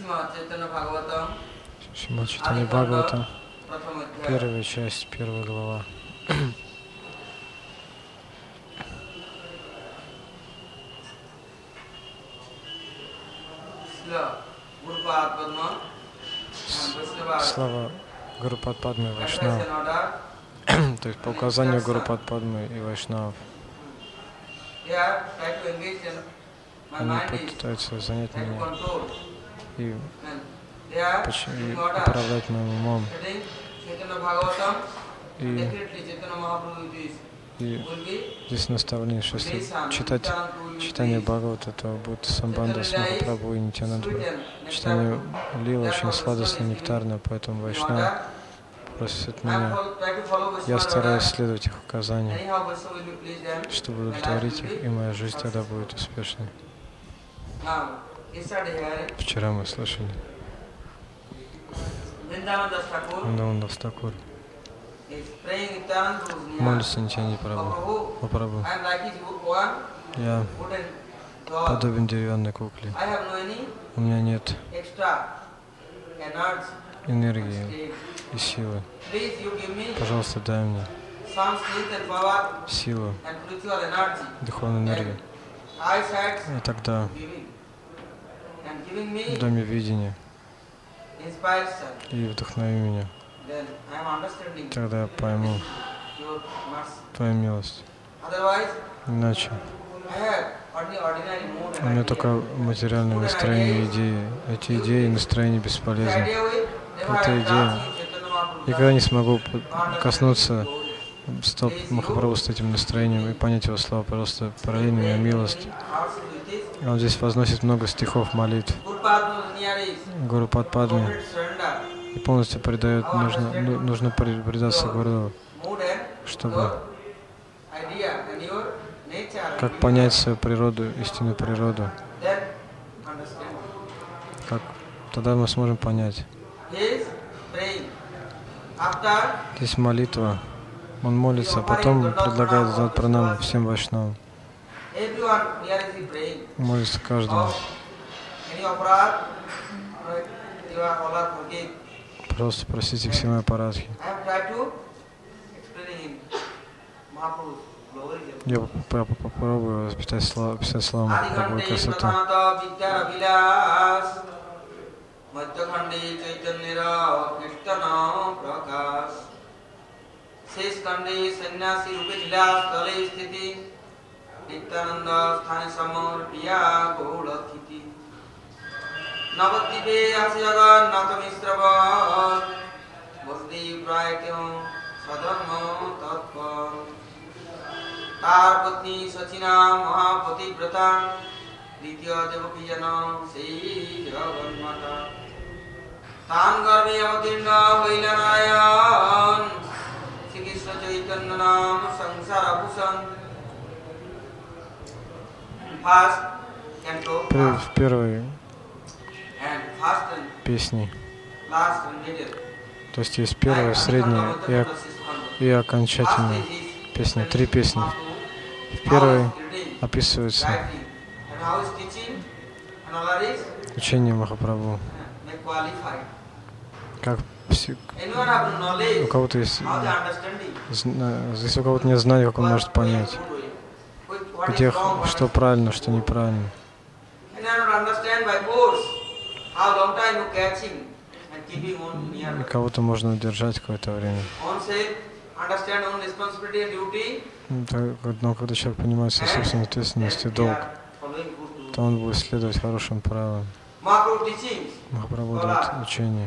Шримад Чайтанья Бхагавата, первая часть, первая глава. Слава Гурупад Падмы и Вайшнав, то есть по указанию Гурупад Падмы и Вайшнав. Они пытаются занять меня и управлять моим умом. И здесь наставление, что если читать читание Бхагавата, то будет самбанда с Махапрабху и Нитьянанда. Читание Лила очень сладостно, нектарно, поэтому Вайшнав просит меня. Я стараюсь следовать их указаниям, чтобы удовлетворить их, и моя жизнь тогда будет успешной. Вчера мы слышали Вриндаван Дас Такур молится Нитьянанде Прабху. Я подобен деревянной кукле. У меня нет энергии и силы. Пожалуйста, дай мне силу, духовную энергию. И тогда дай мне видение и вдохнови меня. Тогда я пойму Твою милость. Иначе у меня только материальное настроение и идеи. Эти идеи и настроения бесполезны. Эта идея. Я никогда не смогу коснуться стоп Махапрабху с этим настроением и понять его слова. Просто пролей меня милость. Он здесь возносит много стихов молитв. Гурупад Падме. И полностью предает, нужно предаться Гуру, чтобы как понять свою природу, истинную природу. Как тогда мы сможем понять. Здесь молитва. Он молится, а потом предлагает сделать пранаму всем вайшнавам. Молится каждому. Просто просите все мои аппаратхи. Я попробую писать слова Махапрабху красоту. Navadvipe asyaga natamistrava Vasdi prayatyam sadharma tatva Tarpatni sachina mahapati vrata Ditya devapijana sei jaganmata Tan garbe avatirna vailanayan Sikisna chaitannanam sangsara bhusan First canto В первой песни. То есть есть первая, средняя и окончательная песня. 3 песни. В первой описывается учение Махапрабху. Как у кого-то есть, если у кого-то нет знаний, как он может понять, где что правильно, что неправильно. И кого-то можно удержать какое-то время. Но когда человек понимает свою собственную ответственность и долг, то он будет следовать хорошим правилам. Махапрабху дает учение.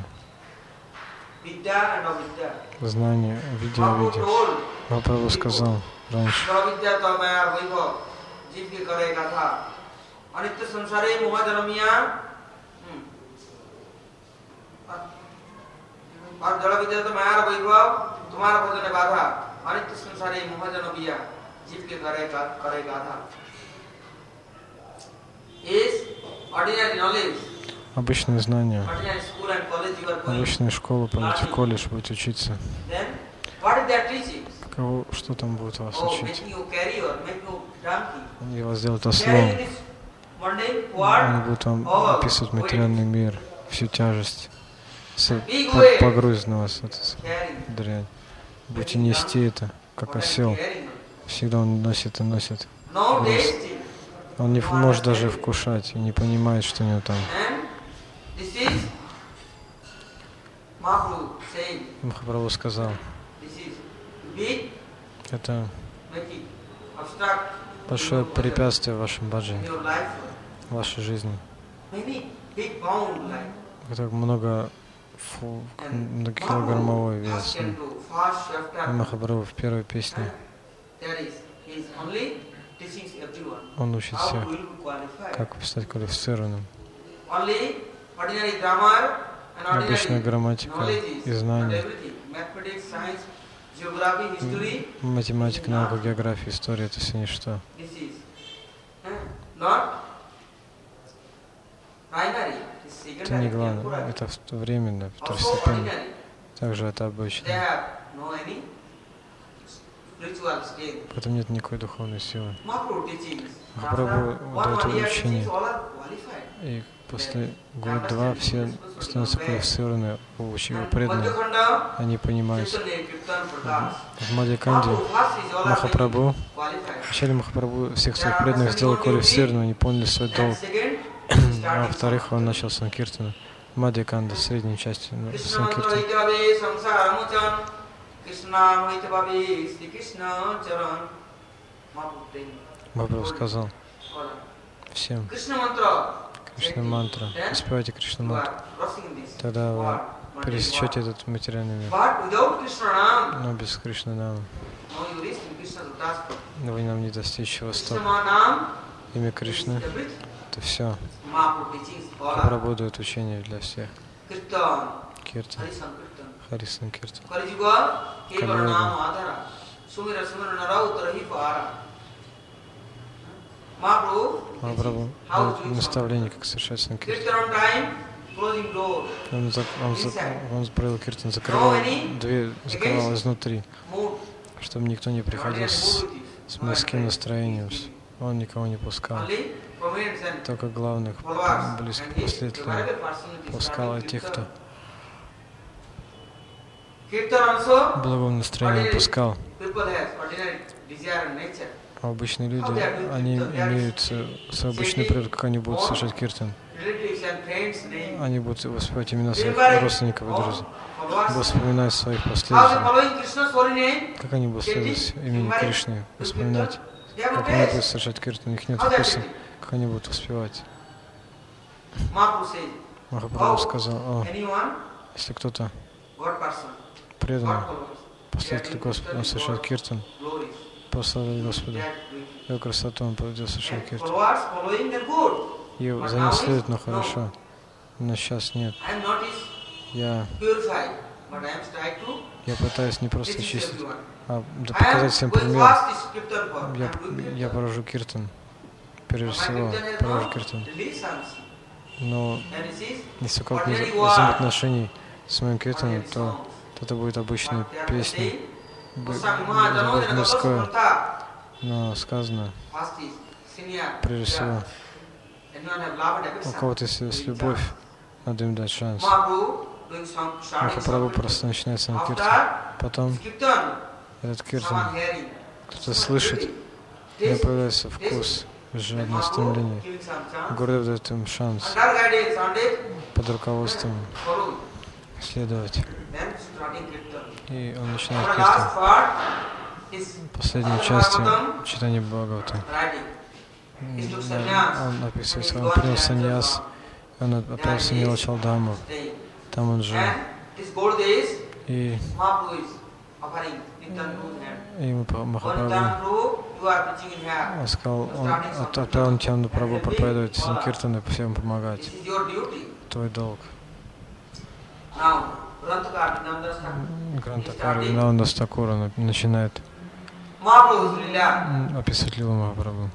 Знание, видя. Махапрабху сказал раньше. और जड़ विद्या तो माया वैभव तुम्हारा भजन बाधा अनित्य संसारे मोहजन बिया जीव के करे गाथा is ordinary knowledge. Обычные знания. Обычная школа, пойдете в колледж, будете учиться. Что там будет вас учить? Они вас сделают ослом. Они будут вам описывать материальный мир. всю тяжесть погрузит на вас эта дрянь. Будете нести это, как осел. Всегда он носит и носит груз. Он не может даже вкушать и не понимает, что у него там. Махапрабху сказал, это большое препятствие в вашем баджане, в вашей жизни. Это много многокилограммовой вес. Махапрабху в первой песне он учит всех, как стать квалифицированным. Обычная грамматика и знания, математика, наука, география, история — это все ничто. Это не главное, это временно, второстепенно. Также это обычно. Поэтому нет никакой духовной силы. Махапрабху дает учение, и после года-два все становятся квалифицированы, его преданные. Они понимают. В Мадхья-канде Махапрабху, вначале Махапрабху всех своих преданных сделал квалифицированными, они поняли свой долг. А во-вторых, он начал санкиртану. Мадхья-канда, средней части санкиртана. Махапрабху сказал всем: Кришна мантра, исповедуйте Кришна мантру. Тогда вы пересечете этот материальный мир. Но без Кришны нама вы нам не достичь его стоп. Имя Кришны — это все. Махапрабху дает учение для всех. Киртан, Хари Санкиртан. Кали-юга. Махапрабху дает наставление, как совершать санкиртан. Он провел киртан, закрывал дверь, закрывал изнутри, чтобы никто не приходил с мирским настроением. Он никого не пускал. Только главных, близких последователей пускал, и тех, кто в благом настроении пускал. А обычные люди, они имеют свой обычный природу, как они будут совершать киртан. Они будут воспевать имена своих родственников и друзей, будут вспоминать своих последователей. Как они будут следовать имени Кришны, вспоминать, как они будут совершать киртан, у них нет вкуса, как они будут воспевать. Махапрабху сказал: о, если кто-то предан, последователь Господа, он совершает киртан, прославляет Господа, его красоту, он пойдет совершать киртан. И за ним следует, но хорошо. Но сейчас нет. Я пытаюсь не просто очистить, а показать всем пример. Я провожу киртан. Прежде всего, провожу киртан. Но если у кого-то нет взаимоотношений с моим киртаном, то это будет обычная песня, это будет мирское. Но сказано, прежде всего, у кого-то есть любовь, надо им дать шанс. Махапрабху просто начинает санкиртан. Потом этот киртан кто-то слышит, у него появляется вкус, жадное стремление. Гурдев дает им шанс под руководством следовать. И он начинает киртан. Последней части читания Бхагавата. Он описывается, он принял саньяс, он отправился в Нилачалдаму. Там он жил. И ему Махапрабху сказал, он отправил Нитьянанду Прабху проповедовать санкиртаны, всем помогать. Твой долг. Грантакар Вриндавана Дастакура начинает описывать лилу Махапрабху.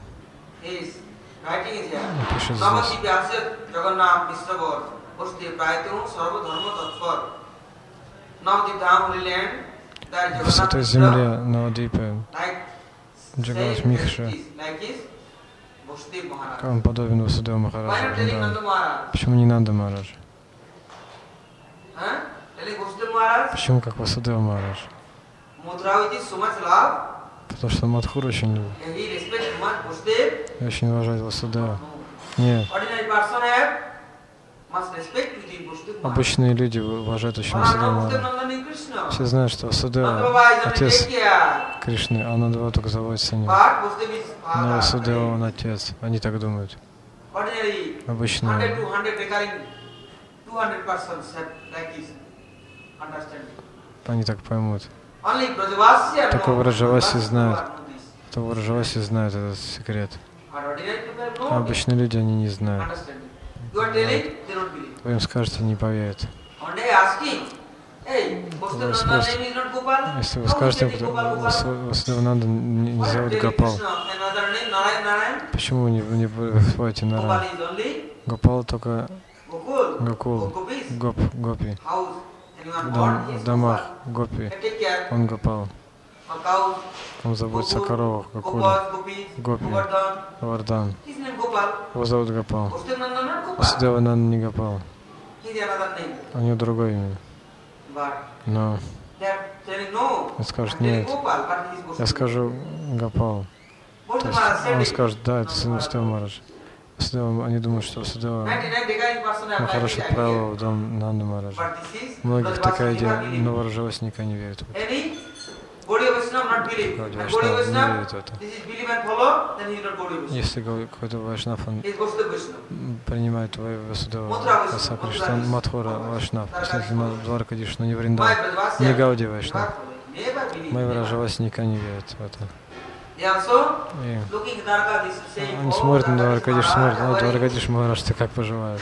Он пишет здесь. В Святой Земле Навадвипе Джагалат Михша, он подобен Васудеву Махараджу. Почему не Нанда Махараджа? Maharaj? Почему как Васудева Махарадж? Mathura with so much love. Потому что Мадхур очень любит. And he respects so much Vasudev. И очень уважает Васудева. Нет. Ordinary person have must respect with the Vasudev Maharaj. Обычные люди уважают очень Васудева Махараджа. Все знают, что Васудева отец Кришны, а Нандава только заботится о нем. Но Васудева он отец. Они так думают. Обычные. Они так поймут. Только Враджаваси знают. Только Враджаваси знают этот секрет. А обычные люди, они не знают. Вы им скажете, не поверят. Если вы скажете, что Васудевананда не зовут Гопал, почему вы не вспомните Нараян? Гопал только Гокул, Гопи. В домах Гопи, он Гопал. Он заботится о коровах, Гокуле, Гопи, Вардан. Его зовут Гопал. Васудевананда не Гопал. У него другое имя. Но он скажет, нет, я скажу Гопал. То есть он скажет, да, это сын Васудева Махараджа. Они думают, что Васудева Махарадж отправил в дом Нанды Махараджа. У многих такая идея, но Враджаваси никогда не верят в это. Гауди Вайшнав не верит в это. Если какой-то Вайшнав, он принимает Васудева, Васа Кришна, Мадхура Вайшнав, если Дваркадиш, но не Вриндаван, не Гауди Вайшнав. Мы Враджаваси никогда не верят в это. И они смотрят на Дваркадиш, смотрят, о, Дваркадиш Махарадж, ты как поживаешь?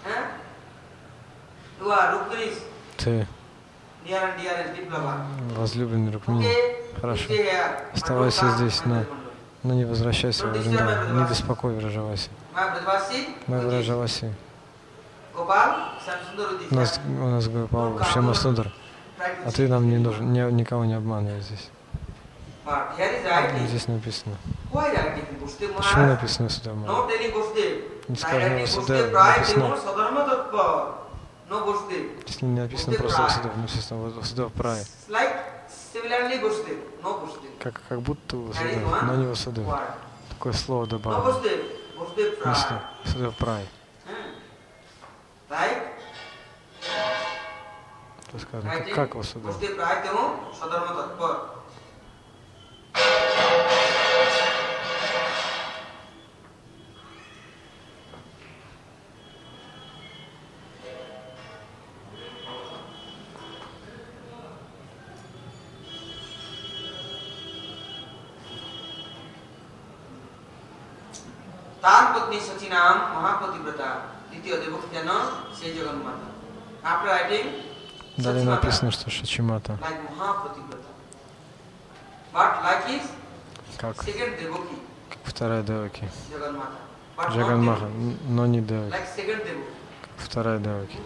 Ты возлюбленный Рукмини. Хорошо. Оставайся здесь, но не возвращайся в Вриндаван. Не беспокой Враджаваси. Мы Враджаваси. У нас Гопал Шьямасундар. А ты нам не нужен, никого не обманывай здесь. Здесь написано. Почему написано Васудева Махарадж? Не сказано Васудева, написано. Здесь не написано просто Васудева, написано Васудева Прай. Как будто Васудева, но не Васудева. Такое слово добавлено. Васудева Прай. То сказано, как Васудева. Tan Patni Sachinam Mahapativrata Ditya Devakhyana Se Jagannatha. After writing далее написано, что Шачимата, like Mahapativrata, but like his second Devaki, как вторая Деваки, Jagannatha, Джаганмаха, но не Деваки, like second Devaki. как вторая Деваки.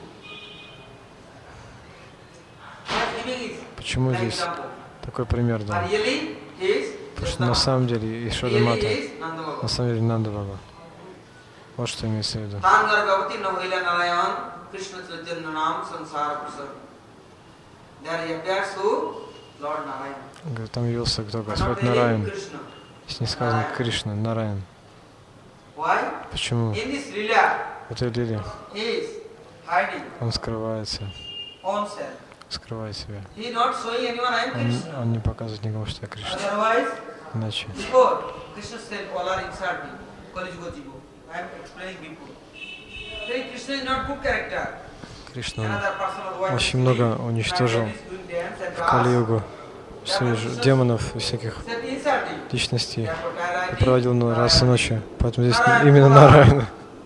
Почему здесь такой пример дан? Потому что на самом деле Ишвара Мата, на самом деле Нанда Баба. Вот что имеется в виду. Там явился кто? Господь Нараян. Здесь не сказано Кришна, Нараян. Почему? В этой лиле он скрывается, скрывает себя. Он не показывает никому, что я Кришна. Иначе. Кришна очень много уничтожил в Кали-югу демонов и всяких личностей и проводил на раз и ночью. Поэтому здесь именно Нараяна.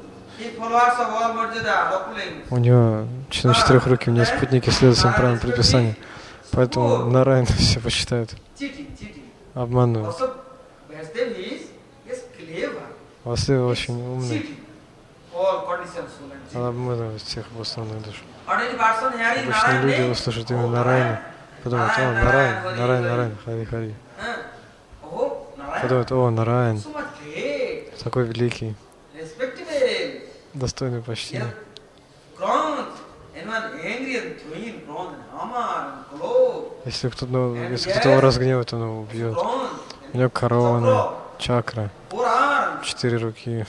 У него на четырех руки, у него спутники следуют своим правилам предписания. Поэтому Нараяна все почитают. Обманывают. Васудева очень умный. Он обманывает всех обусловленных душ. Обычные люди услышат имя Нараяна, подумают, о, Нараян, Нараян, Нараян, Хари, Хари. Подумают, о, Нараян, такой великий, достойный почтения. Если кто-то его разгневает, он его убьет. У него короны, чакра, 4 руки.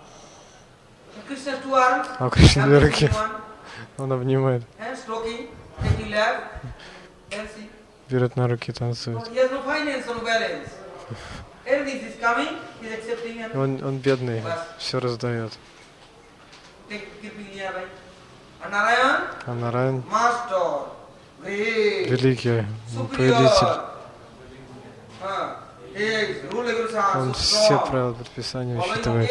А у Кришны 2 руки. Он обнимает. Берет на руки, танцует. Он бедный, все раздает. А Нараян великий повелитель. Он все правила предписания учитывает.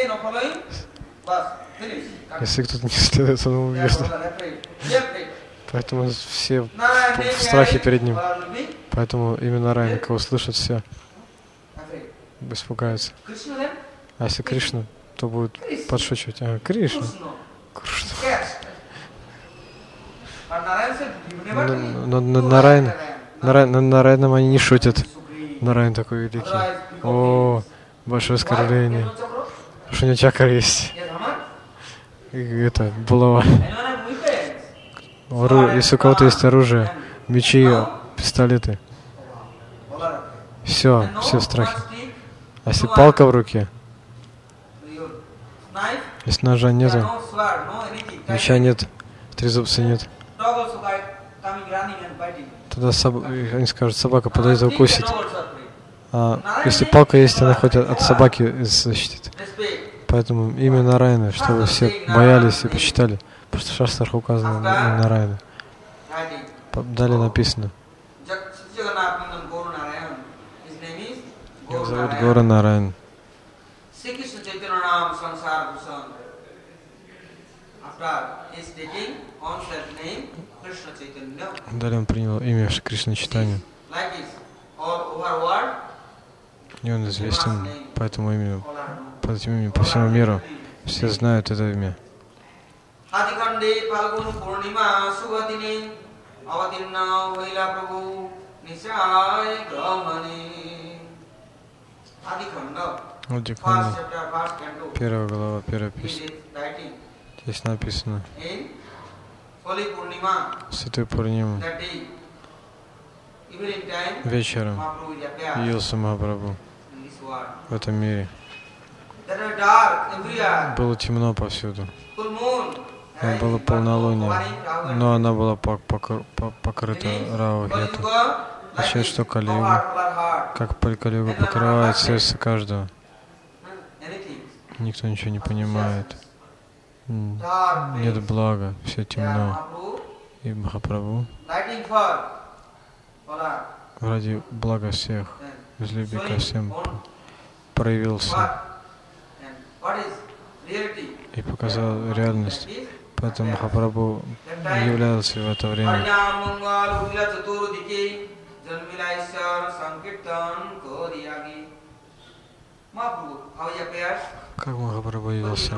Если кто-то не следует, он его убьет. Поэтому все в страхе перед ним. Поэтому именно Нараян, кого слышат все, испугаются. А если Кришна, то будет подшучивать. Ага, Кришна. Кришна. Но над Нараяном они не шутят. Нараян такой великий. О, большое оскорбление. Потому что у него чакра есть. И это, булава. Если у кого-то есть оружие, мечи, пистолеты, все в страхе. А если палка в руке, если ножа нету, меча нет, трезубца нет, тогда они скажут, собака подойдет и укусит. А если палка есть, она хоть от собаки защитит. Поэтому имя Нараяна, чтобы все боялись и почитали. Потому что в шастрах указано имя Нараяна. Далее написано. Его зовут Гора Нараян. Далее он принял имя Кришна Чайтанья. И он известен по этому имени, по этим именем по всему миру. Все знают это имя. Адиканда, 1 глава, 1 песня. Здесь написано: Святой Пурнима вечером явился Махапрабху в этом мире. Было темно повсюду. Было полнолуние, но она была покрыта Рау-Хету. Означает, что Кали-юга, как Кали-юга покрывает сердце каждого. Никто ничего не понимает. Нет блага, все темно. И Махапрабху ради блага всех, из любви ко всем, проявился и показал реальность. Поэтому Махапрабху являлся в это время. Как Махапрабху явился?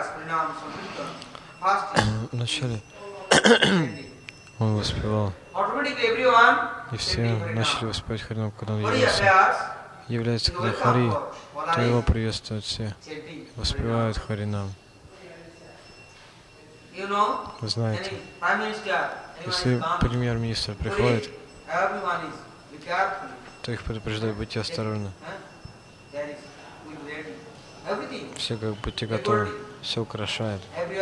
Вначале он воспевал, и все начали воспевать Харинам, когда он является, когда Хари, то его приветствуют все, воспевают Харинам. Вы знаете, если премьер-министр приходит, то их предупреждают: будьте осторожны. Все как будьте готовы, все украшают.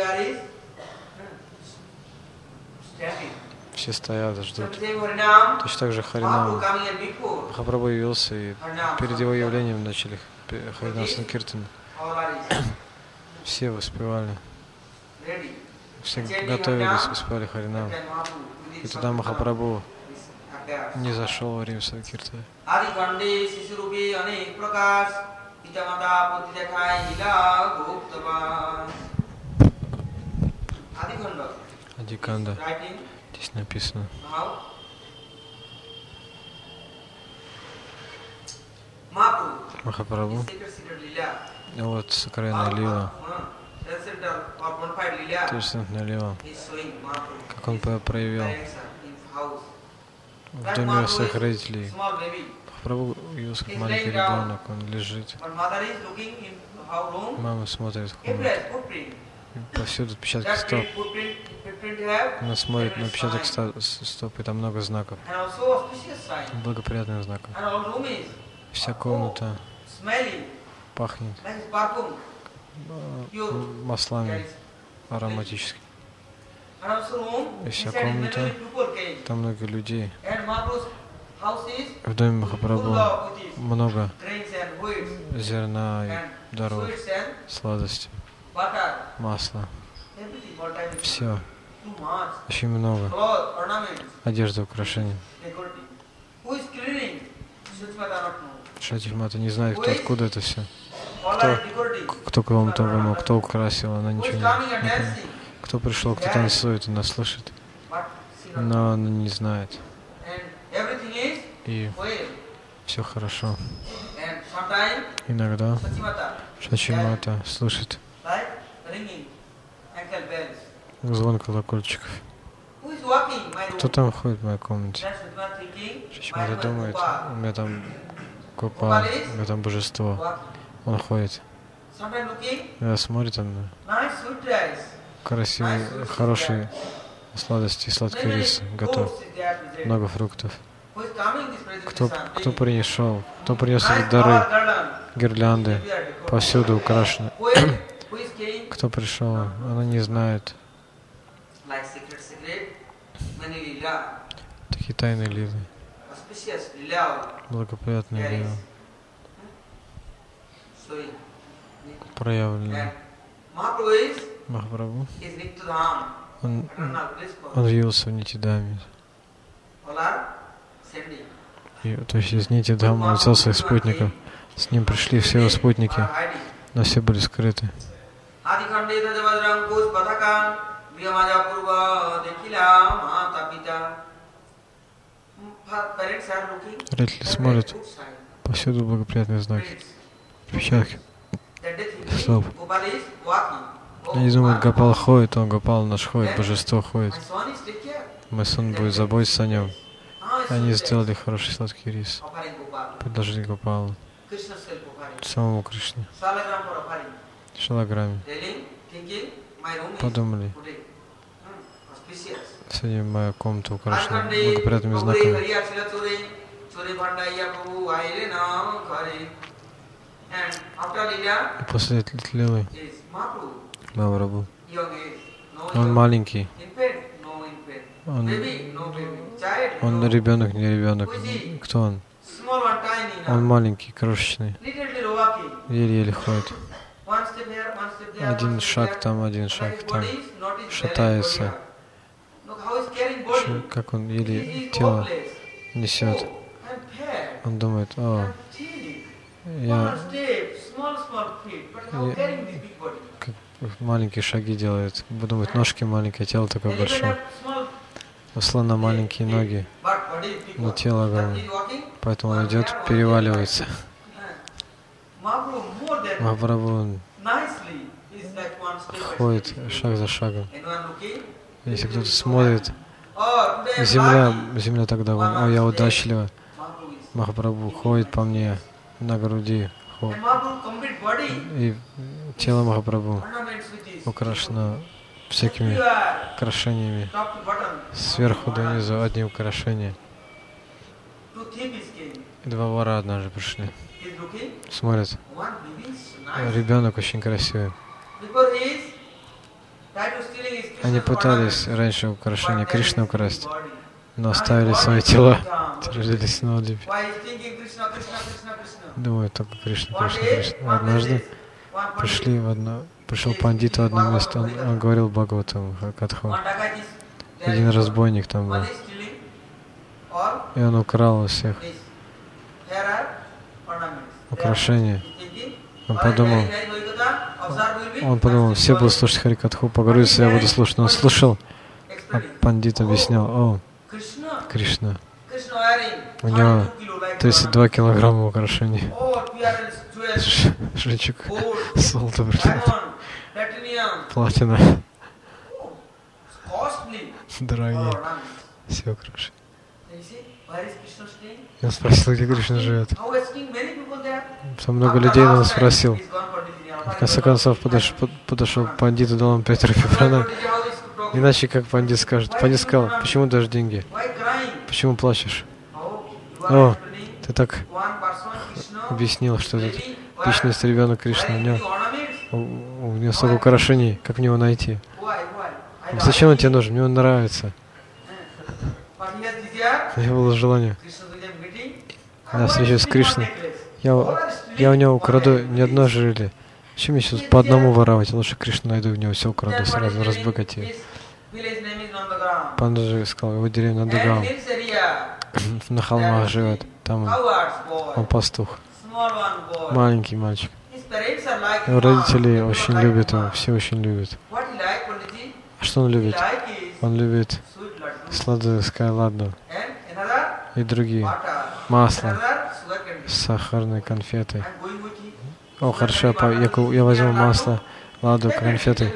Все стоят, ждут. Точно так же Харинам. Махапрабху явился, и перед его явлением начали Харинам Санкиртан. Все воспевали. Все готовились, воспевали Харинам. И тогда Махапрабху не зашел в Рим Санкиртан. Адиканда. Здесь написано. Махапрабху. Вот сокровенная лила. Трансцендентная лила. Как он проявил в доме своих родителей. Махапрабху явился как маленький ребенок, он лежит. Мама смотрит в комнату. Повсюду отпечатки стоп. Она смотрит на отпечаток стопы, там много знаков, благоприятных знаков. Вся комната пахнет маслами ароматическими. И вся комната, там много людей. В доме Махапрабху много зерна и даров, сладости, масла. Все. Очень много. Одежда, украшения. Шати Мата не знает, откуда это все. Кто кому-то вымыл, кто украсил, она ничего не знает. Кто пришел, кто танцует, она слышит, но она не знает. И все хорошо. Иногда Шачи Мата слышит звон колокольчиков. Кто там ходит в моей комнате? Шачи Мата думает, у меня там Гопал, у меня там божество. Он ходит. Смотрит он на красивые, хорошие сладости, сладкий рис готов. Много фруктов. Кто принесел? Кто принес эти дары, гирлянды, повсюду украшены? Кто пришел? Она не знает. Такие тайные лилы, благоприятные лилы, проявленные. Махапрабху, он явился в Нитидаме. То есть из Нитидама он взял своих спутников. С ним пришли все его спутники, но все были скрыты. Родители смотрят, повсюду благоприятные знаки, отпечатки стоп. Они думают, Гопал ходит, он Гопал наш ходит, божество ходит. Мой сын будет заботиться о нем. Они сделали хороший сладкий рис, предложили Гопалу, самому Кришне, Шалаграме. Подумали, сегодня моя комната украшена благоприятными знаками. И после этой лилы Махапрабху, он маленький, он ребенок, не ребенок. Кто он? Он маленький, крошечный, еле-еле ходит. Один шаг там, шатается. Как он еле тело несет. Он думает, как маленькие шаги делает. Думает, ножки маленькие, тело такое большое. У слона маленькие ноги, но тело огромное. Поэтому он идет, переваливается. Махапрабху ходит шаг за шагом. Если кто-то смотрит, земля тогда, я удачлива. Махапрабху ходит по мне на груди. И тело Махапрабху украшено всякими украшениями. Сверху донизу одни украшения. И два вора однажды пришли. Смотрят. Ребенок очень красивый. Они пытались раньше украшения Кришны украсть, но оставили свои тела, родились на Адипе. Думаю, только Кришна. Однажды пришел пандит в одно место, он говорил Бхагаватам, Катху. Один разбойник там был, и он украл у всех украшения. Он подумал, все будут слушать Харикатху, погрузиться, я буду слушать. Но он слушал, а пандит объяснял, Кришна, у него 32 килограмма украшений, жемчуг, золото, платина, дорогие, все украшения. Я спросил, где Кришна живет. Там много людей, но он спросил. В конце концов подошел пандит и дал ему 5 рупий. Иначе, как пандит скажет. Пандит сказал, почему дашь деньги? Почему плачешь? О, ты так объяснил, что этот личность ребенок Кришны. У него столько украшений, как мне его найти? Зачем он тебе нужен? Мне он нравится. У него было желание. На встречу с Кришной. Я у него украду не одно ожерелье. Зачем мне сейчас по одному воровать? Лучше Кришну найду, у него все украду, сразу разбогатею. Панджи сказал, его деревня Нандагам. На холмах живет. Там он пастух. Маленький мальчик. Его родители очень любят его, все очень любят. А что он любит? Он любит сладкое ладно и другие. Масло, сахарные конфеты. О, хорошо, я возьму масло, ладу, конфеты.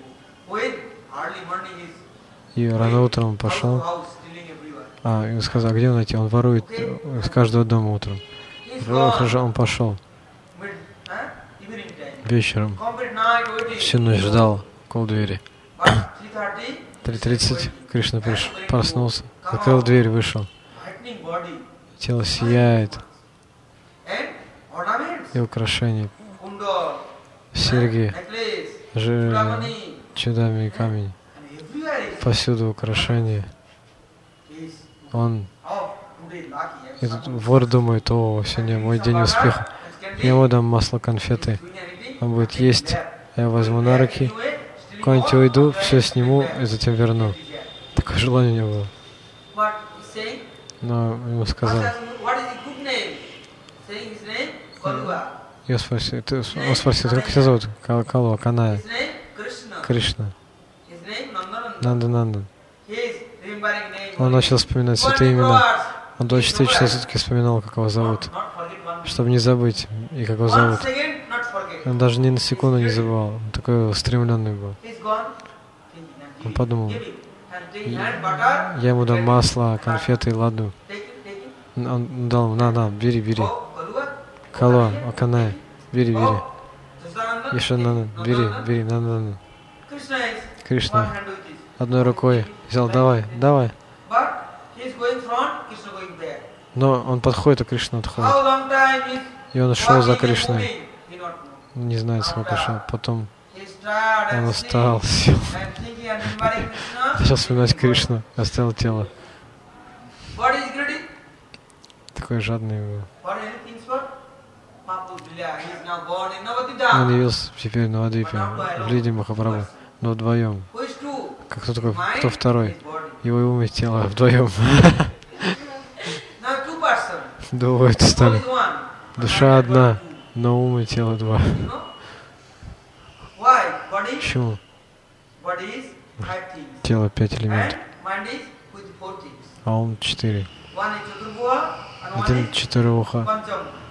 И рано утром он пошел. И сказал, где он найти? Он ворует с каждого дома утром. Хорошо, он пошел. Вечером. Всю ночь ждал около двери. 3:30 Кришна проснулся, закрыл дверь, вышел. Тело сияет. И украшения, серьги, чудами и камень. Повсюду украшения. Этот вор думает, сегодня мой день успеха. Я ему дам масло, конфеты. Он будет есть, я возьму на руки, куда-нибудь уйду, все сниму и затем верну. Такое желание у него было. Но ему сказали. Он спросил, как тебя зовут? Калва, Каная. Кришна. Нанда. Он начал вспоминать святые имена. Он 24 часа в сутки вспоминал, как его зовут, чтобы не забыть, и как его зовут. Он даже ни на секунду не забывал. Он такой устремленный был. Он подумал, я ему дам масло, конфеты и ладу. Он дал, на, бери. Калва, Аканая, бери. Еще бери, на. Кришна одной рукой взял, давай. Но он подходит, а Кришна отходит. И он шел за Кришной. Не знает, сколько шел. Потом он устал, сел. Начал вспоминать Кришну, оставил тело. Такой жадный был. Он явился теперь на Навадвипе, в Лиде Махапрабху, но вдвоем. Как кто второй? Его ум и тело вдвоем. Двое стали. Душа одна, но ум и тело два. Почему? Тело 5 элементов, а ум 4. Один четырёхуха.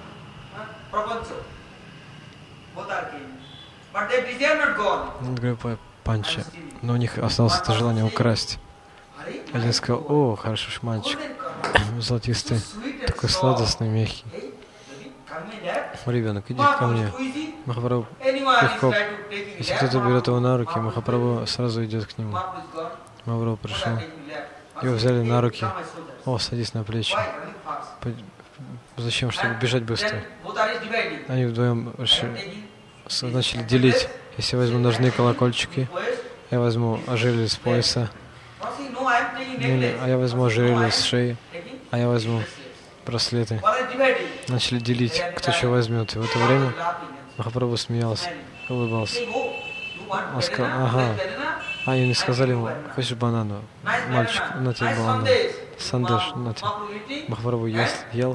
Группа панча. Но у них осталось это желание украсть. Один сказал, хорошо, мальчик. Золотистый, такой сладостный, мягкий. Ребенок, иди ко мне. Махапрабху легко. Если кто-то берет его на руки, Махапрабху сразу идет к нему. Махапрабху пришел. Его взяли на руки. Садись на плечи. Зачем? Чтобы бежать быстро. Они вдвоем начали делить. Если я возьму ножные колокольчики, я возьму ожерелье с пояса, а я возьму ожерелье с шеи, а я возьму браслеты. Начали делить, кто что возьмет. И в это время Махапрабху смеялся, улыбался. Он сказал, А они сказали ему, хочешь банану? Мальчик, на тебе банану. Сандеш, на тебе. Махапрабху ел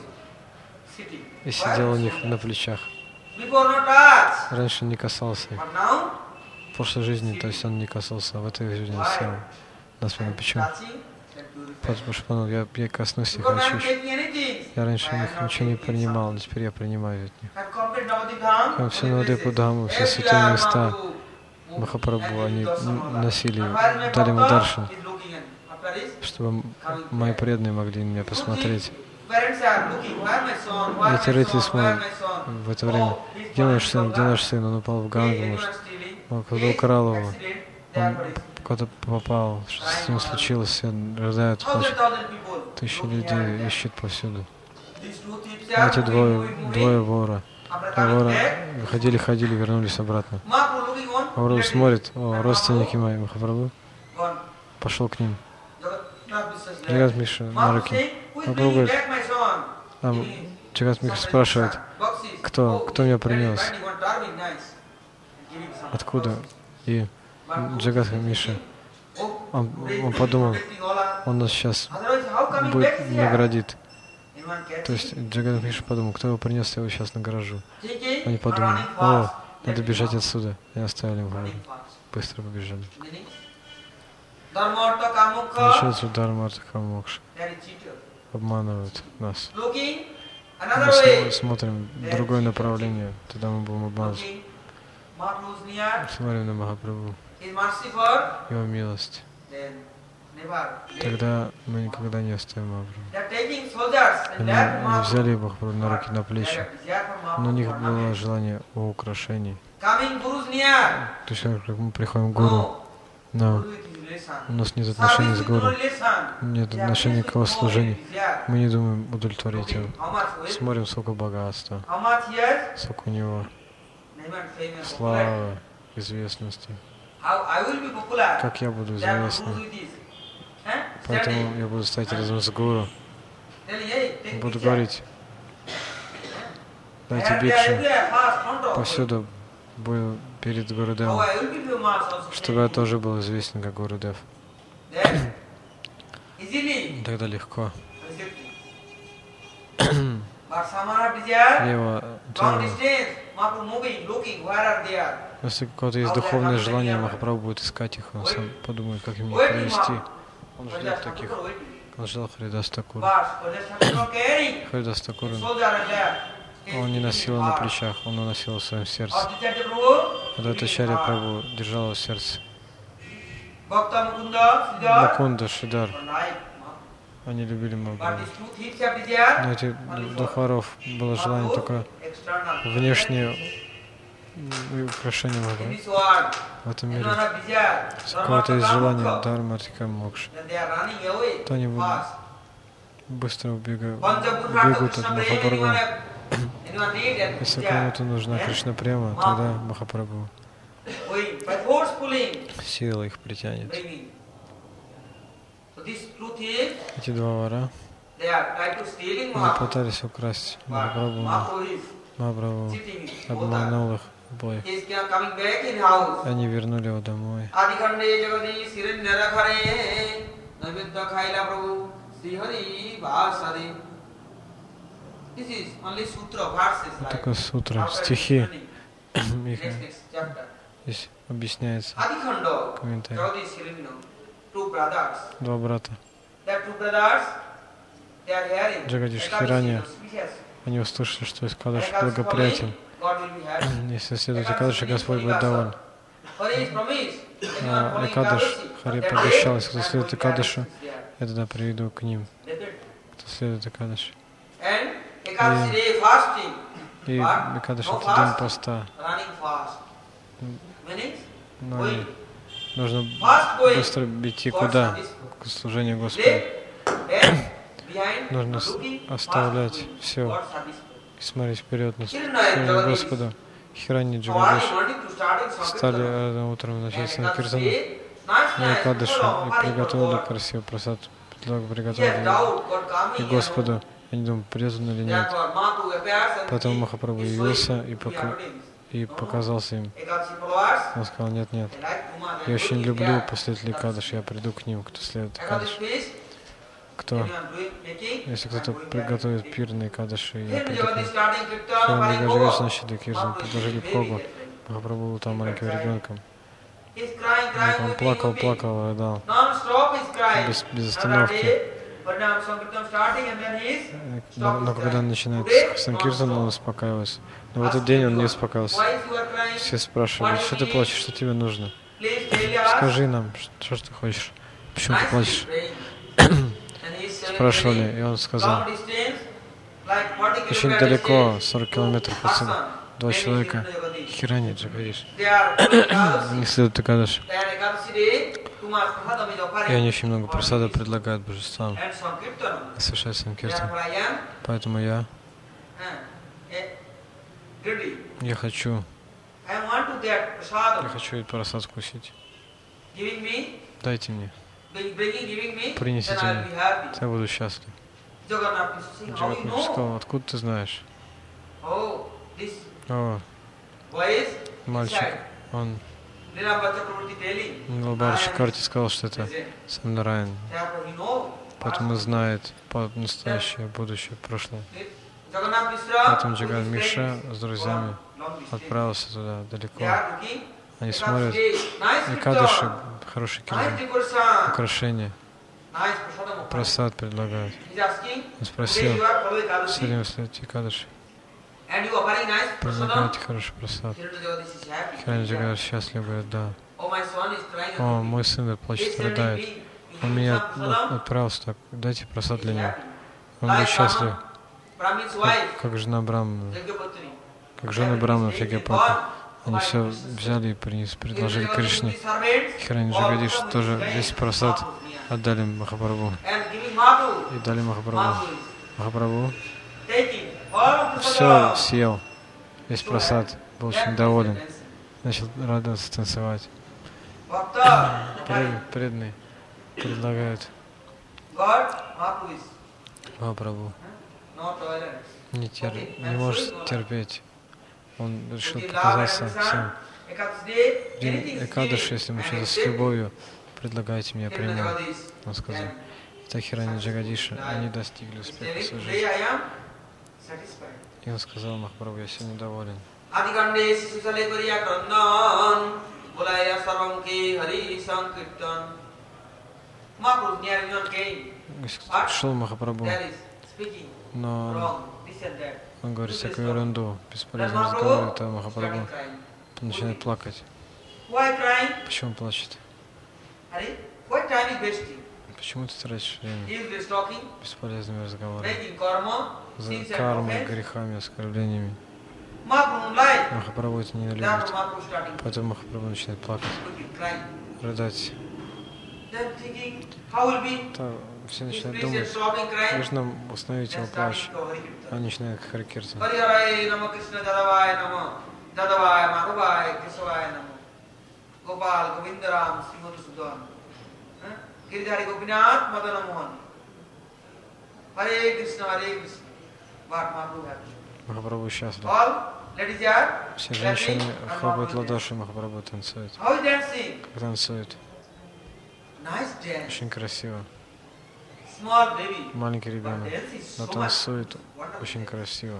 и сидел у них на плечах. Раньше не касался их. В прошлой жизни, то есть он не касался, а в этой жизни сел на спину. Почему? Потому что понял, я коснусь их, я раньше у них ничего не принимал, но теперь я принимаю от них. Он все Навадвипу Дхаму, все святые места Махапрабху, они носили, дали ему даршан, чтобы мои преданные могли меня посмотреть. Эти родители смотрят в это время. Где наш сын? Он упал в Гангу, может. Он когда украл его. Он куда-то попал, что с ним случилось, все рыдают, плачут. Тысячи людей ищут повсюду. Эти двое вора ходили, вернулись обратно. Махапрабху смотрит, родственники мои, Махапрабху пошел к ним. Джагат Миша на руки. Махапрабху говорит, Джагат Миша спрашивает, кто меня принес, откуда? И Джагат Миша, он подумал, он нас сейчас будет наградит. То есть Джагат Миша подумал, кто его принес, я его сейчас награжу. Они подумали, надо бежать отсюда. И оставили его. Быстро побежали. Получается, Дharma Artha Kama Moksha. Обманывают нас. Мы смотрим другое направление, тогда мы будем обманывать. Смотрим на Махапрабху, его милость. Тогда мы никогда не оставим Махапрабху. Они взяли Махапрабху на руки, на плечи, но у них было желание о украшении. Точно как мы приходим к Гуру, но у нас нет отношений с Гуру, нет отношений к его служению. Мы не думаем удовлетворить его. Смотрим, сколько богатства, сколько у него славы, известности. Как я буду известным? Поэтому я буду стоять рядом с Гуру. Буду говорить, дайте бикшу. Повсюду буду перед Гурудевом, чтобы я тоже был известен как Гурудев. Тогда легко. Его если у кого-то есть духовное желание, Махапрабху будет искать их, он сам подумает, как им их привести. Он ждет таких. Он ждал Харидас Такура. Харидас Такура, он не носил на плечах, он носил в своем сердце. Адвайтачарья Прабху держал его в сердце. Мукунда, Шридар, они любили Махапрабху. Но этих двух воров было желание только внешнее украшение Махапрабху. В этом мире, если у кого-то есть желание Dharma Artha Kama Moksha, то они быстро бегут от Махапрабху. Если кому-то нужна Кришна Према, тогда Махапрабху сила их притянет. Эти два вора, они пытались украсть Махапрабху. Махапрабху обманул их обоих. Они вернули его домой. Вот такая сутра, стихи, их здесь объясняется в комментариях. Два брата, Джагадиш Хирани, они услышали, что Экадаш благоприятен. Если следует Экадаши, Господь будет доволен. Экадаш, Хари пообещал, если кто следует Экадашу, я тогда приведу к ним, кто следует Экадаши. И Экадаш — это день поста. Но нужно быстро идти куда? К служению Господу. Нужно оставлять все и смотреть вперед на служение Господу. Хирани Джагадиш стали утром начать Санкиртану на Экадашу и приготовили красивый прасад, приготовили и Господу. Я не думаю, придет он или нет. Поэтому Махапрабху явился и показался им. Он сказал, нет, я очень люблю последователей Экадаши, я приду к ним, кто следует Экадаши. Если кто-то приготовит пир на Экадаши, я приду к ним. Когда Джагадиш начали Киртан, предложили Прабху. Махапрабху был там маленьким ребенком. Он плакал, рыдал. Без остановки. Но когда он начинает Санкиртан, он успокаивается. Но в этот день он не успокоился. Все спрашивали, что ты плачешь, что тебе нужно? Скажи нам, что ты хочешь, почему ты плачешь? Спрашивали, и он сказал, очень далеко, 40 километров отсюда, два человека Хирани Джагадиш. They are Ekadashi. Они следуют Экадаши. And Ekadashi day, too much prasadam is И offering. они очень много просада предлагают божествам. And Sankirtan. Совершают Санкиртан. Therefore I am Поэтому я greedy. хочу I want to get prasadam. Я хочу этот просад вкусить. Giving me, Дайте мне, giving me, принесите then I'll мне. be happy. Я буду счастлив. Jagannath Mishra, how Джагат you Мишна know? сказал, откуда ты знаешь? Oh, this О, boy is мальчик, inside. он Nilamba Chakravarti telling. Лабар Чакарти сказал, что это Самнараян. Therefore he knows. Поэтому знает настоящее, будущее, прошлое. Jagannath Mishra, Поэтому Джагат Мишра с друзьями отправился туда далеко. Они смотрят, Экадаши, хороший кирдан, украшения, просад предлагают. Он спросил, сегодня вы следуете Экадаши, предлагаете хороший просад. Хирани Джагадиш счастлив, говорит, да. О, мой сын плачет, рыдает. Он меня отправился так, дайте просад для него. Он будет счастлив, как жена Брамана, как жены Браманов Ягьяпати. Они все взяли и предложили Кришне. Хирани Джагадиш тоже весь просад отдали Махапрабху. И дали Махапрабху. Махапрабху все съел, весь просад, был очень доволен. Начал радоваться, танцевать. Преданные предлагают Махапрабху. Не может терпеть. Он решил показаться всем. День Экадаши, если мы что-то с любовью, предлагайте мне, приму. Он сказал. Так Хирани Джагадиша, они достигли успеха в своей жизни. И он сказал Махапрабху, я сегодня доволен. Шел Махапрабху, но он говорит всякую ерунду, бесполезно разговаривает, а Махапрабху начинает плакать. Почему он плачет? Почему ты тратишь время бесполезными разговорами, за кармой, грехами, оскорблениями? Махапрабху это не любит, поэтому Махапрабху начинает плакать, рыдать. Все начинают думать, нужно остановить его плач. Он начинает Хари Киртан. Махапрабху счастлив. Все женщины хлопают ладоши, Махапрабху танцует. Как танцует? Очень красиво. Маленький ребенок, но танцует очень красиво.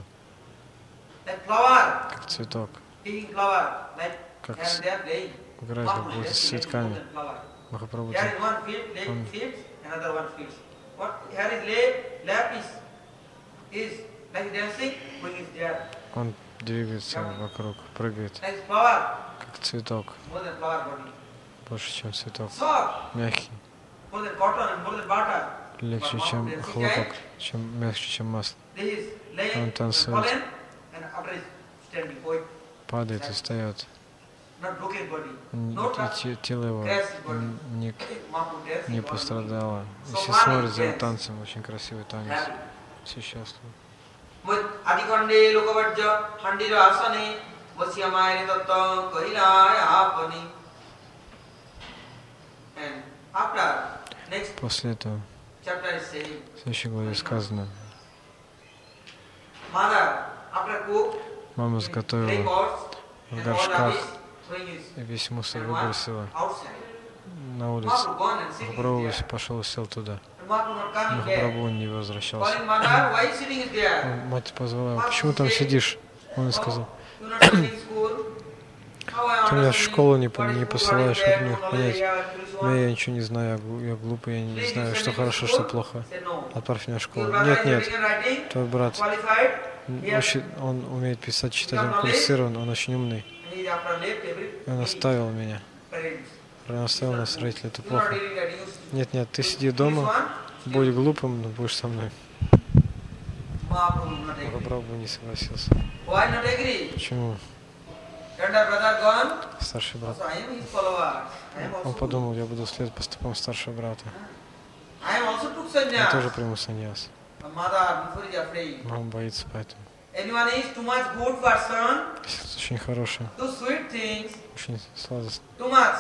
Как цветок. Как играет как будто с цветками. Махапрабху, он двигается вокруг, прыгает, как цветок. Больше, чем цветок. Мягкий. Легче, чем хлопок, мягче, чем масло. Он танцует, падает и встает. И тело его не пострадало. И все смотрят за его танцем, очень красивый танец. Все счастливы. После этого в следующей главе сказано, мама сготовила в горшках и весь мусор выбросила на улицу. Махапрабху пошел и сел туда. Махапрабху не возвращался. Мать позвала его, почему там сидишь? Он сказал, ты меня в школу не посылаешь, как мне понять? Но я ничего не знаю, я глупый, я не знаю, что хорошо, что плохо. Отправь меня в школу. Нет, твой брат, он умеет писать, читать, он квалифицирован, он очень умный. И он оставил меня. Он оставил нас, родители, это плохо. Нет, ты сиди дома, будь глупым, но будешь со мной. Махапрабху не согласился. Почему? Younger brother gone. Старший брат. So I am his follower. I am Он also. подумал, я буду следовать по стопам старшего брата. I am also took Я тоже sannyas. приму саньяс. But mother, before is afraid. Мама боится поэтому. Anyone is too much good person, Сердце очень хорошее, do sweet things, очень сладостное, too much.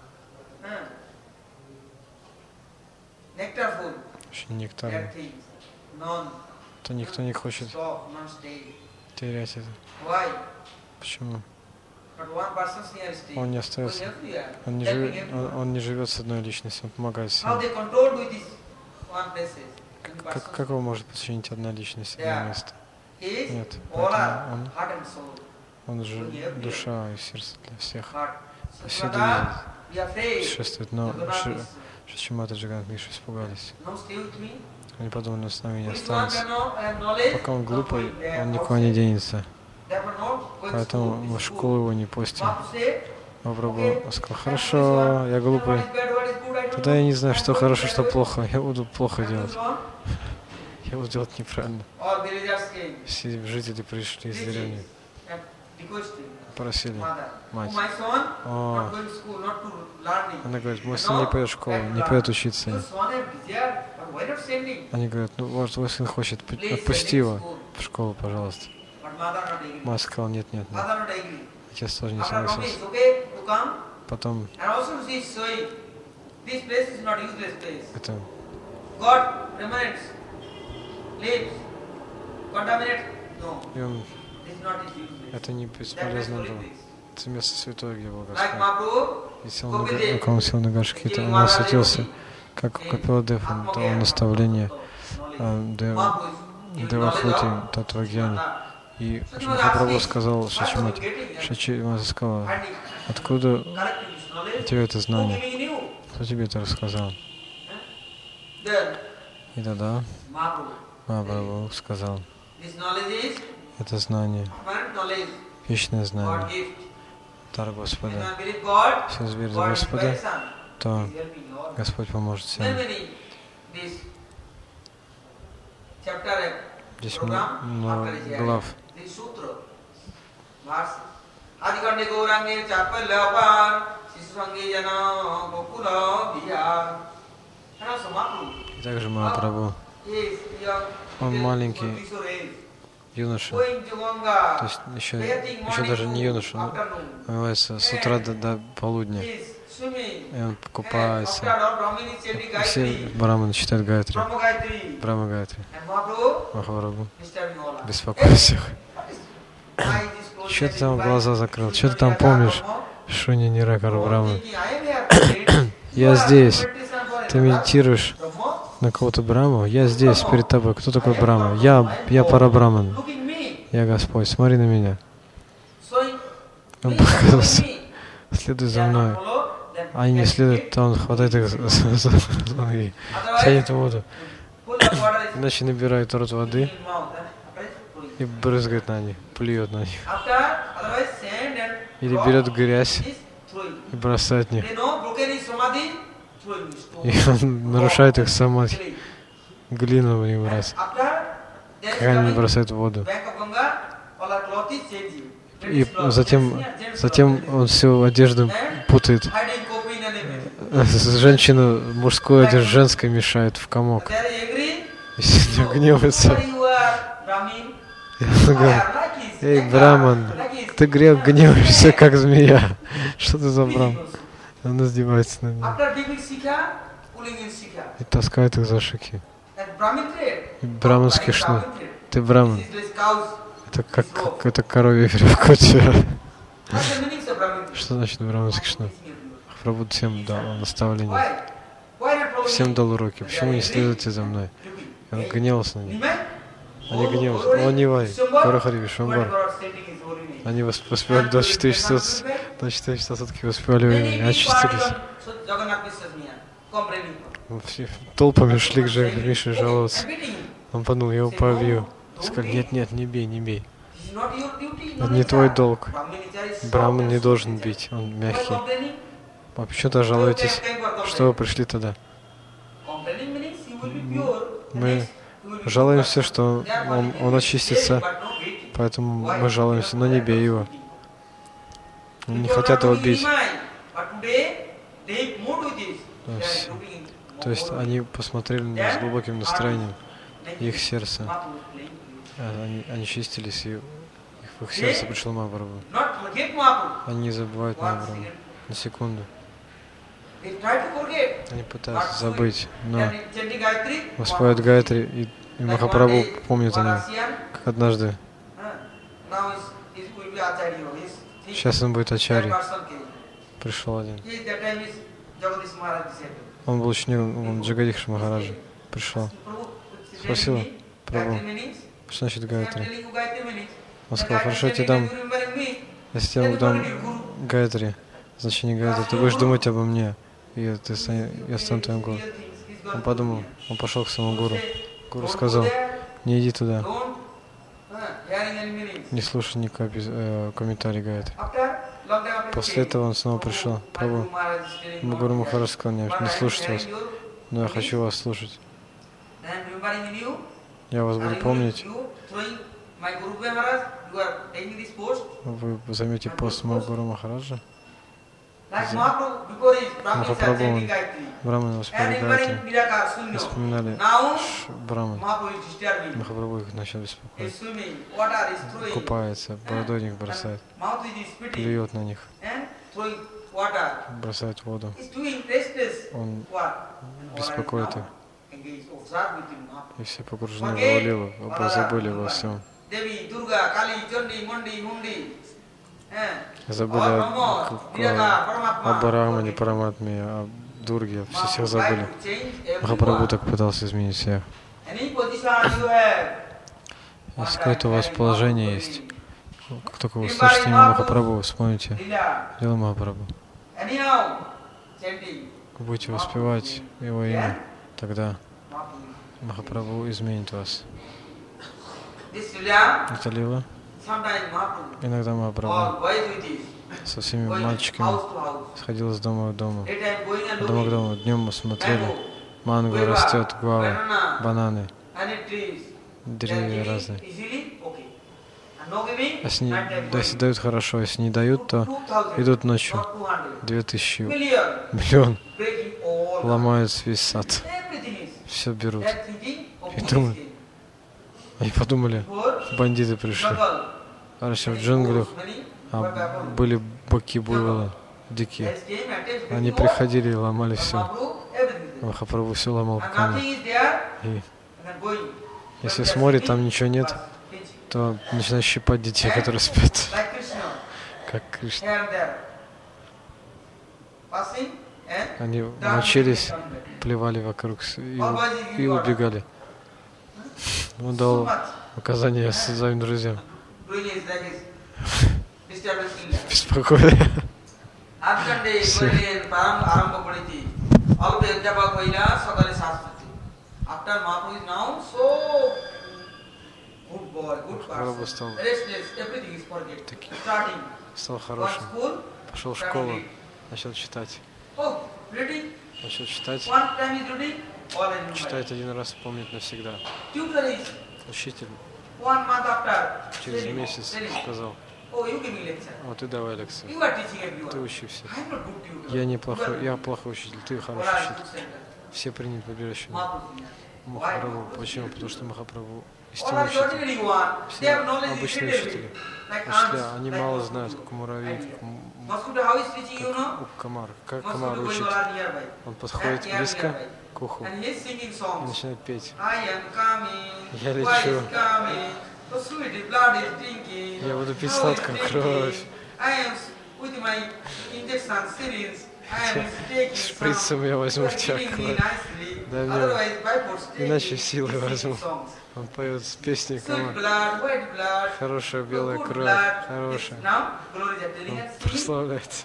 Nectar food, очень нектарное. bad things. None. То никто не хочет Stop, non stay. терять это. Why? Почему? But one person's here stay. Он не Going остается, everywhere. он не, Helping живет, everyone. он не живет с одной личностью, он помогает How всем. they controlled with this one places. Как его может подчинить одна личность, одно место? Is Нет, all поэтому are heart and soul. он же душа и сердце для всех. Heart. So Всюду brother, be afraid. путешествует, но Jagannath is, Шичимата и Джаганат Миша испугались. no, stay with me. Они подумали, он с нами не If one останется. cannot have knowledge, Пока он not глупый, going there он никуда не outside. денется. Therefore not going Поэтому school, мы в is школу его не пустим. Mahaprabhu said, Махапрабху сказал, хорошо, я глупый. what is bad, what is good, I don't Тогда я не знаю, know. что хорошо, что плохо. Я буду плохо делать. Or Я буду делать неправильно. villagers came, Все жители пришли из деревни, and requested, просили. mother, Мать. oh, my son, О, not going to school, not to learning. она говорит, мой сын не пойдет в школу, не пойдет учиться. Your son have desired, but why not sending? Они говорят, ну вот твой сын хочет, Please отпусти send him его to school. в школу, пожалуйста. But mother not agree. Мать сказала, нет, нет, нет. Mother not agree. Отец тоже не After promise, согласился. okay, to come. Потом And also she is showing, this place is not useless place. это God remains, lives, contaminate. No, и он, this is not his useless. это не That place бесполезно holy было. place. Это место святое, где был Like Господь. Mahaprabhu, И сел на, когда он сел на Гашкита, он насытился, как Капиладев, он дал наставление Девахути Татвагьяни. И Махапрабху сказал Шичимате сказал, откуда у тебя это знание? Кто тебе это рассказал? И тогда Махапрабху сказал, это знание, вечное знание, дар Господа. Если верить в Господа, то Господь поможет всем. Здесь много глав. Adikande Gaurange Chapel Leopard, Sisusange Jana Gokula Bihar. And also Mahaprabhu. И также Махапрабху, он маленький юноша, то есть еще даже не юноша, он умывается с утра до полудня, и он купается. И все браманы читают Гайатри, Брахма Гайатри. Махапрабху беспокоит всех. Что ты там глаза закрыл? Что ты там помнишь? Шуни Ниракара Брахман. Я здесь. Ты медитируешь на кого-то Брахму? Я здесь, перед тобой. Кто такой Брахма? Я Парабрахман. Я Господь. Смотри на меня. Он показался. Следуй за мной. А они не следуют, то он хватает их за ноги, тянет в воду. Иначе набирает рот воды и брызгает на них, плюет на них. Или берет грязь и бросает в них. И он нарушает их самадхи. Глину в них бросает. Как они бросают в воду. И затем он всю одежду путает. Женщину мужскую одежду женской мешает в комок. И сильно гневается. Он говорит, эй, Браман, ты гневаешься, как змея. Что ты за Брам? Он издевается над ним. И таскает их за шики. И браманский шнур. Ты Браман. Это коровья веревка у тебя. Что значит браманский шнур? Прабху всем дал наставление. Всем дал уроки. Почему не следуете за мной? И он гневался на них. Они гневались. О, Нивай, Карахари Вишвамбар. Они воспевали 24 часа сутки, воспевали и очистились. Все толпами шли к Мише жаловаться. Он подумал, я его побью. Сказали, нет, не бей. Это не твой долг. Браман не должен бить, он мягкий. А почему-то жалуетесь, что вы пришли тогда? Мы жалуемся, что он очистится, поэтому мы жалуемся, но не бей его. Они не хотят его бить. То есть они посмотрели на него с глубоким настроением, их сердце. Они чистились, и в их сердце пришел Махапрабху. Они не забывают Махапрабху на секунду. Они пытаются забыть, но воспевают Гайатри, и Махапрабху помнит о нем, как однажды. Сейчас он будет Ачарьей. Пришел один. Он был учеником Джагадиша Махараджа. Пришел. Спросил: Прабху, что значит Гайатри? Он сказал: хорошо, я тебе дам, если я тебе дам Гайатри, значение Гайатри, ты будешь думать обо мне, и я стану твоим гуру. Он подумал, он пошел к своему гуру. Гуру сказал: не иди туда, не слушай никакого комментария Гайатри. После этого он снова пришел: Прабху, Гуру Махарадж сказал не слушать вас, но я хочу вас слушать. Я вас буду помнить. Вы займете пост моего Гуру Махараджа. Махапрабху, он Браманы воспевали Гайатри, вспоминали Браман. Махапрабху их начал беспокоить. Купается, бородой в них бросает, плюет на них, бросает воду. Он беспокоит их. И все погружены в его лилу, забыли во всем. Забыли о Барамане, Параматме, о Дурге, всех забыли. Махапрабху так пытался изменить всех. Если какое-то у вас положение есть, как только вы слышите имя Махапрабху, вспомните дело Махапрабху. Вы будете воспевать его имя, тогда Махапрабху изменит вас. Это лила. Иногда Махапрабху со всеми мальчиками сходил из дома в дом, дома к дому. Днем мы смотрели, манго растет, гуава, бананы, деревья разные. Если дают хорошо, если не дают, то идут ночью. 2000, миллион, ломают весь сад, все берут. И думают, они подумали, бандиты пришли. Раньше в джунглях были быки, буйволы, дикие. Они приходили и ломали все. Махапрабху все ломал руками. И если с моря там ничего нет, то начинают щипать детей, которые спят. Как Кришна. Они мочились, плевали вокруг и убегали. Он дал указания своим друзьям. Беспокойно. Махапрабху стал хорошим. Пошел в школу, начал читать. Начал читать. Читает один раз, помнит навсегда. Учитель через месяц сказал: о, ты давай лекцию. Ты учи всех. Я плохой учитель, ты хороший учитель. Все приняли побережье Махапрабху. Почему? Потому что Махапрабху истинный учитель. Все обычные учители. Учителя, они мало знают, как муравей, как комар. Как комар учит. Он подходит близко к уху и начинает петь. Я лечу. Я буду пить сладкую кровь. Шприцем я возьму в тебя кровь. Дай мне, иначе силой возьму. Он поет с песней комар. Хорошая белая кровь, хорошая. Он прославляется.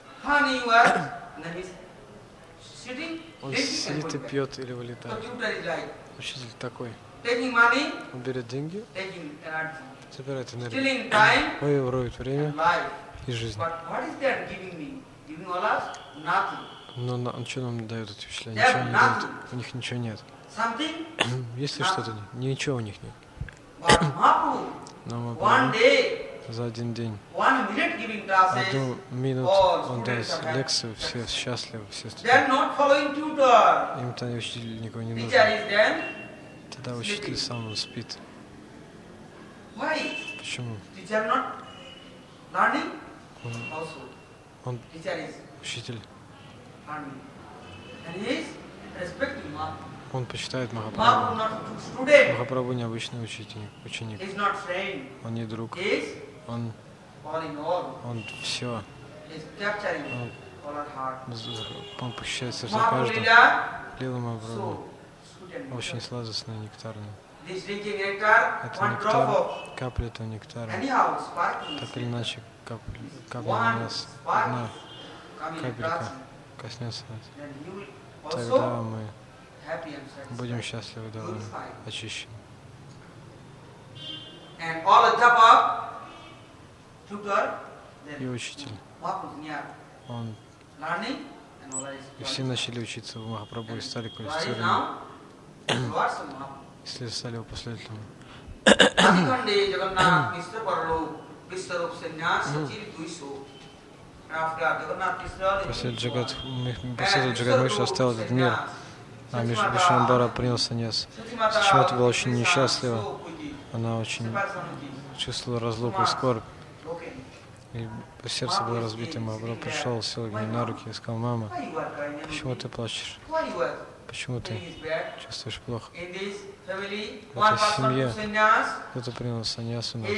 Он сидит и пьет или вылетает. Учитель такой. Он берет деньги, забирает энергию. Ой, ворует время и жизнь. Но что нам дают эти учителя? Ничего не дают. У них ничего нет. Есть ли что-то? Ничего у них нет. Но Махапрабху за один день. 1 minute giving classes, 1 минуту all он дает students are happy. лекцию, все счастливы, все They are студенты. not following tutor. Им-то учитель никого не Teacher нужен. is then Тогда учитель сам он спит. why? Почему? Teacher not learning Он, also. он Teacher is учитель. learning. And he is respecting Mahaprabhu. Он почитает Mahaprabhu Махапрабху. not student. Махапрабху необычный ученик. He is not friend. Он не друг. He is Он all in all. все. He is capturing all our heart. Он похищает сердца Mahaprabhu каждого. Lila, Лила Махапрабху so sweet and очень bitter. сладостная, нектарная. This drinking nectar, Это one drop нектар, of капля этого нектара. anyhow sparkling. Так или иначе, капля на One нас, spark одна coming капелька across, коснется нас. then you will Тогда also мы happy and будем satisfied. счастливы, довольны, очищены. And all the job of tutor, И then учитель, Mahaprabhu near он, learning and all that и is все начали учиться у Махапрабху и стали Right квалифицированы, now, towards the Mahaprabhu. если стали его последователями. Adhikande Jagannath Krishna Parlo Vishwarup Sannyas Sachiri Duiso. After Jagannath Krishna После Джагат Миша оставил этот мир, а Вишвамбара принял саньяс. Сачимата была очень несчастлива, она очень чувствовала разлуку и скорбь, и сердце было разбито. Махапрабху пришел, сел к ней на руки и сказал: «Мама, почему ты плачешь? Почему ты чувствуешь плохо? В этой семье кто-то принял саньяс у нас.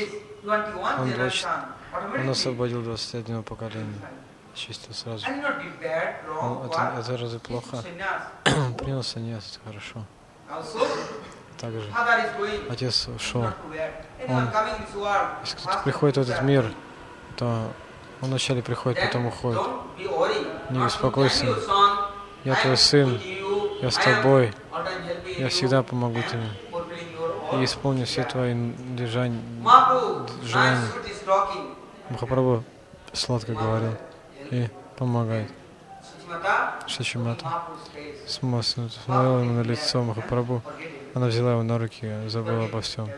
Он освободил 21 поколение, очистил сразу. Это разве плохо? Он принял саньяс, это хорошо. Также отец ушел. Если кто-то приходит в этот мир, то он вначале приходит, потом уходит. Не беспокойся. Я твой сын, я с тобой, я всегда помогу тебе. И исполню все твои желания. Махапрабху сладко говорил и помогает. Шачимата смотрела ему на лицо Махапрабху. Она взяла его на руки и забыла обо всем.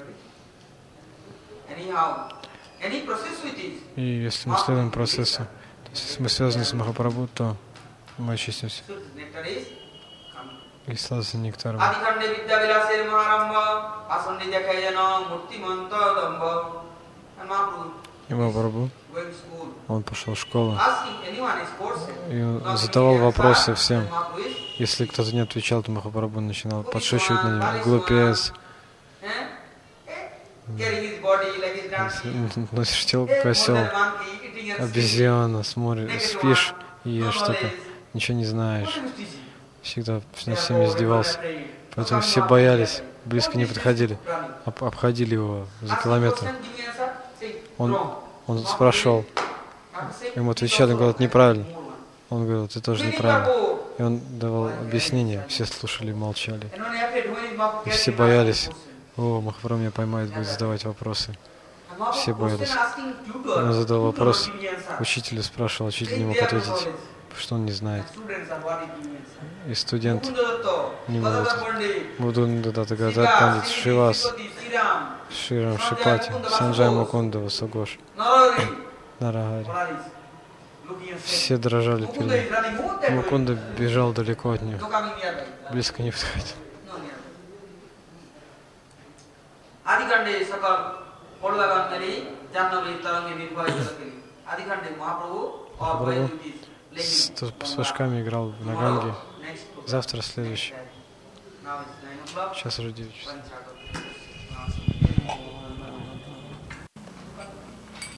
И если мы следуем процессу, то есть если мы связаны с Махапрабху, то мы очистимся. И сладостный нектар. И Махапрабху, он пошел в школу, и он задавал вопросы всем. Если кто-то не отвечал, то Махапрабху начинал подшучивать на него: «Глупец, носишь тело как осел, обезьяна, смотришь, спишь и ешь что-то, ничего не знаешь». Всегда над всеми издевался. Поэтому все боялись, близко не подходили, обходили его за километр. Он спрашивал, ему отвечали, говорят: «Неправильно». Он говорил: «Ты тоже неправильно». И он давал объяснения, все слушали и молчали. И все боялись: «О, Махапрабху меня поймает, будет задавать вопросы». Все боялись. Он задал вопрос учителю, спрашивал, учитель не мог ответить, потому что он не знает. И студент не может. Будундадата Гадат Пандит Шривас, Шрирам Шипати, Санджай Мукунда Васагош, Нарагари. Все дрожали перед ним. Мукунда бежал далеко от него, близко не подходил. Махапрабху с флажками играл на ганге. Завтра следующий. Сейчас уже 9 часов.